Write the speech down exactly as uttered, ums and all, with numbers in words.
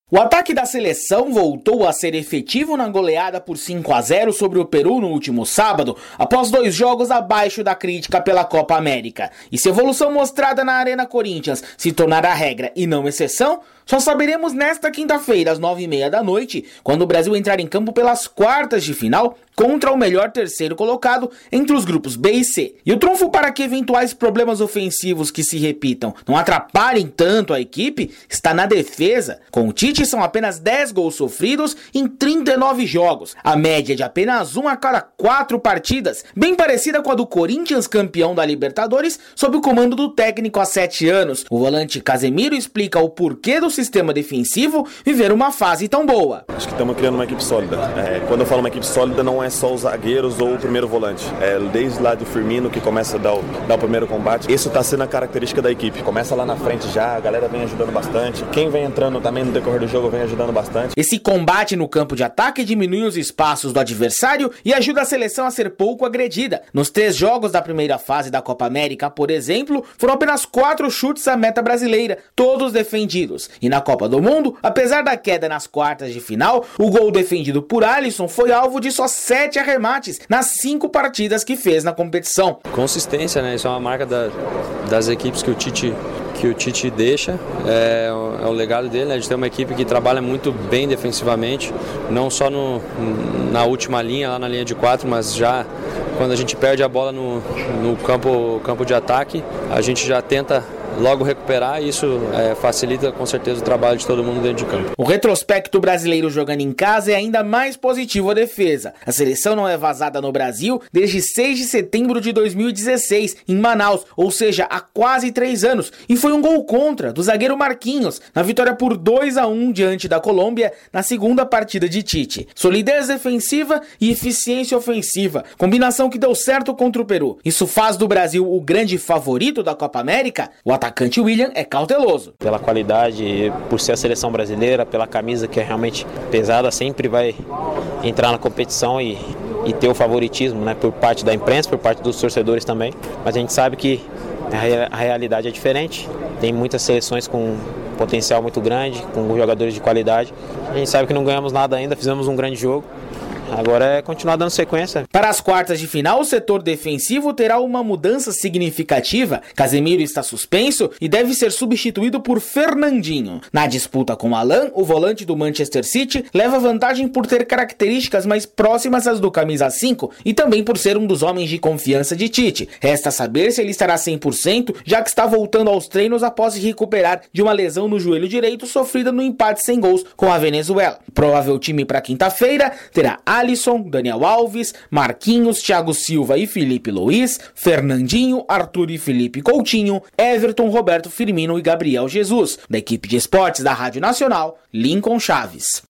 O ataque da seleção voltou a ser efetivo na goleada por cinco a zero sobre o Peru no último sábado, após dois jogos abaixo da crítica pela Copa América. E se a evolução mostrada na Arena Corinthians se tornar a regra e não exceção, só saberemos nesta quinta-feira, às nove e meia da noite, quando o Brasil entrar em campo pelas quartas de final contra o melhor terceiro colocado entre os grupos B e C. E o trunfo para que eventuais problemas ofensivos que se repitam não atrapalhem tanto a equipe está na defesa. Com o Tite são apenas dez gols sofridos em trinta e nove jogos, a média de apenas um a cada quatro partidas, bem parecida com a do Corinthians, campeão da Libertadores, sob o comando do técnico há sete anos. O volante Casemiro explica o porquê do sistema defensivo viver uma fase tão boa. Acho que estamos criando uma equipe sólida. É, quando eu falo uma equipe sólida, não é só os zagueiros ou o primeiro volante. É desde lá do Firmino que começa a dar o, dar o primeiro combate. Isso está sendo a característica da equipe. Começa lá na frente já, a galera vem ajudando bastante. Quem vem entrando também no decorrer do jogo vem ajudando bastante. Esse combate no campo de ataque diminui os espaços do adversário e ajuda a seleção a ser pouco agredida. Nos três jogos da primeira fase da Copa América, por exemplo, foram apenas quatro chutes à meta brasileira, todos defendidos. E na Copa do Mundo, apesar da queda nas quartas de final, o gol defendido por Alisson foi alvo de só sete arremates nas cinco partidas que fez na competição. Consistência, né? Isso é uma marca da, das equipes que o Tite, que o Tite deixa, é, é o legado dele, né? De ter uma equipe que trabalha muito bem defensivamente, não só no, na última linha, lá na linha de quatro, mas já quando a gente perde a bola no, no campo, campo de ataque, a gente já tenta logo recuperar e isso é, facilita com certeza o trabalho de todo mundo dentro de campo. O retrospecto brasileiro jogando em casa é ainda mais positivo à defesa. A seleção não é vazada no Brasil desde seis de setembro de dois mil e dezesseis, em Manaus, ou seja, há quase três anos, e foi um gol contra do zagueiro Marquinhos, na vitória por dois a um diante da Colômbia na segunda partida de Tite. Solidez defensiva e eficiência ofensiva, combinação que deu certo contra o Peru. Isso faz do Brasil o grande favorito da Copa América? O O atacante William é cauteloso. Pela qualidade, por ser a seleção brasileira, pela camisa que é realmente pesada, sempre vai entrar na competição e, e ter o favoritismo, né, por parte da imprensa, por parte dos torcedores também. Mas a gente sabe que a realidade é diferente. Tem muitas seleções com potencial muito grande, com jogadores de qualidade. A gente sabe que não ganhamos nada ainda, fizemos um grande jogo. Agora é continuar dando sequência. Para as quartas de final, o setor defensivo terá uma mudança significativa. Casemiro está suspenso e deve ser substituído por Fernandinho. Na disputa com Alan, o volante do Manchester City leva vantagem por ter características mais próximas às do camisa cinco e também por ser um dos homens de confiança de Tite. Resta saber se ele estará cem por cento, já que está voltando aos treinos após se recuperar de uma lesão no joelho direito sofrida no empate sem gols com a Venezuela. O provável time para quinta-feira terá Alisson, Daniel Alves, Marquinhos, Thiago Silva e Felipe Luiz, Fernandinho, Arthur e Felipe Coutinho, Everton, Roberto Firmino e Gabriel Jesus. Da equipe de esportes da Rádio Nacional, Lincoln Chaves.